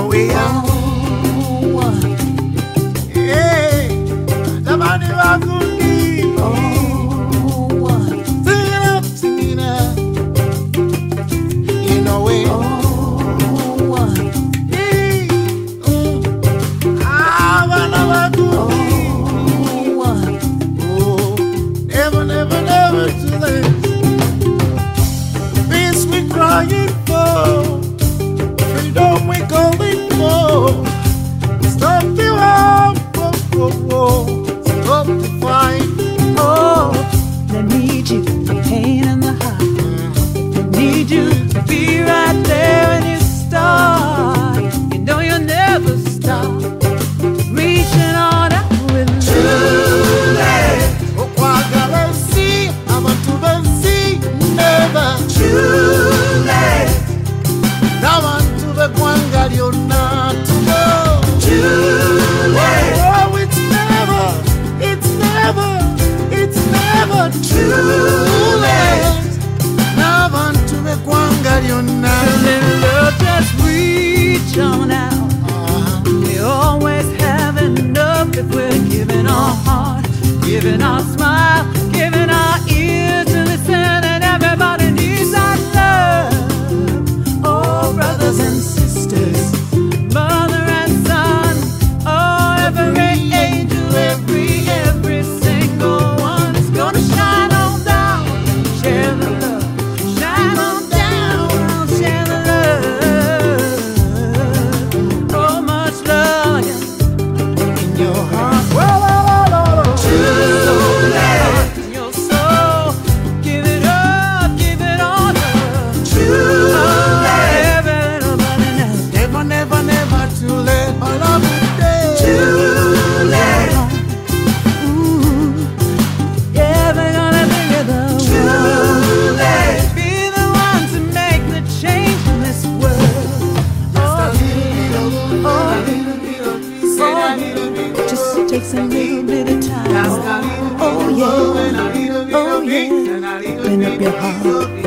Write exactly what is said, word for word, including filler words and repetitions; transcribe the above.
way out. Hey, jamani wakundi. Singing up to me now. You know way. Hey, ah, wana wakundi. Oh, never, never, never too late. Peace we crying for. Freedom we calling for. Stop the war, oh, oh, oh. Stop the fight. Oh, they need you, the pain and the heart. They need you to be right there when you start. You know you'll never stop reaching on out with Too late. Oh, I gotta see. I'm a to the sea. Never. Too late. Now I'm to the Gwanga, you're not to go. Too late. Oh, it's never, it's never, it's never too late. Now I'm to the Gwanga, you're not to little love, just reach on out. We always have enough if we're giving our heart, giving our smile, giving our ears to listen, and everybody needs our love. Oh, brothers and sisters, mother and son, oh, every angel, every, every single one is gonna shine on down, share the love, shine on down, share the love. Oh, much love in your heart. Too late. In your soul, give it up, give it all up. Too late. Everybody knows. Never, never, never too late. All of the day. Too late. Ooh, yeah, they're gonna think of the Too late. be the ones to make the change in this world. Oh, oh, just takes a little bit of time. Oh yeah, oh yeah, open up your heart.